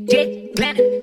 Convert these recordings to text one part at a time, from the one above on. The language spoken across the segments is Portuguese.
DJ Glenn.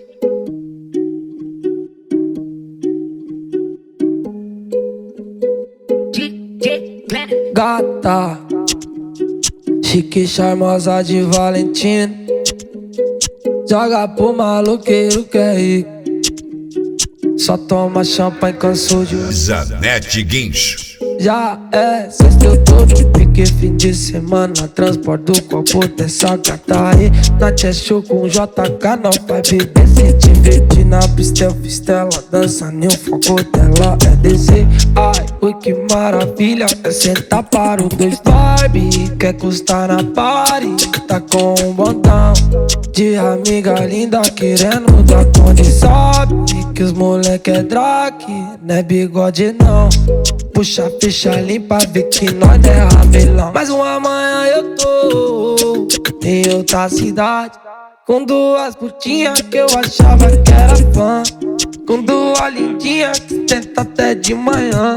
DJ Glenn. Gata, chique, charmosa de Valentina, joga pro maloqueiro que é rico, só toma champanhe, cansou de Zanetti Guincho. Já é sexta, eu tô no pique, fim de semana, transporte do copo dessa gata aí. Na show com JK, não vai beber, se divertir na pista, fistela, dança nem o foco dela é descer. Ai, oi que maravilha, é sentar para o dois Barbie, quer custar na party, tá com um botão de amiga linda querendo dar conta. Sabe que os moleque é drag, não é bigode não. Puxa, fecha, limpa, vê que nós é ramelão. Mais uma manhã eu tô em outra cidade, com duas putinhas que eu achava que era fã, com duas lindinhas que tenta até de manhã.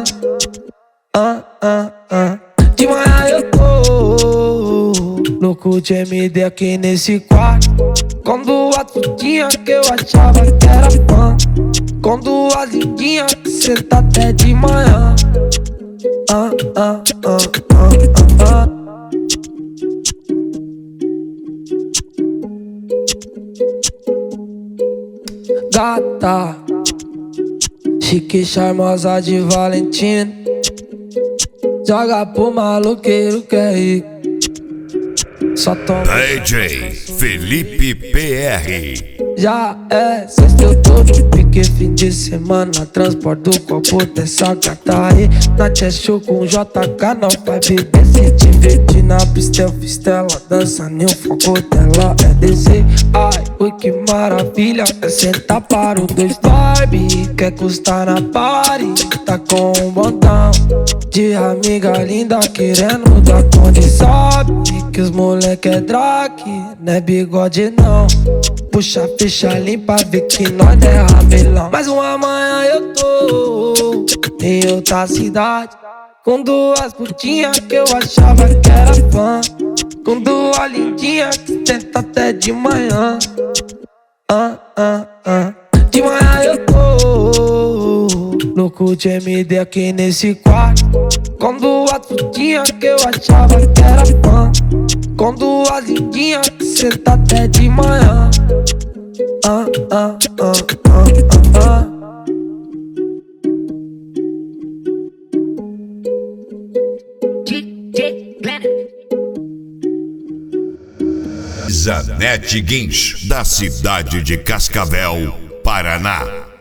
De manhã eu tô louco de MD aqui nesse quarto, com duas putinhas que eu achava que era fã, com duas lindinhas que senta até de manhã. Gata, chique, charmosa de Valentina, joga pro maloqueiro que é rico, só toma DJ Felipe PR. Já é sexta, eu tô no pique, fim de semana, transporte do copo dessa gata aí. Na show com JK, não vai beber, se divertir na pista, fistela, dança nem o foco dela é descer. Ai, oi que maravilha, é sentar para o dois Barbie, quer custar na party, tá com um botão de amiga linda querendo dar conta. Sabe que os moleque é drag, não é bigode não. Puxa, fecha, limpa, vê que nós é ramelão. Mais uma manhã eu tô em outra cidade, com duas putinhas que eu achava que era fã, com duas lindinhas que tenta até de manhã. De manhã eu tô louco de MD aqui nesse quarto, com duas putinhas que eu achava que era fã, com duas lindinhas que senta até de manhã. DJ Glenn. Zanetti Guincho, da cidade de Cascavel, Paraná.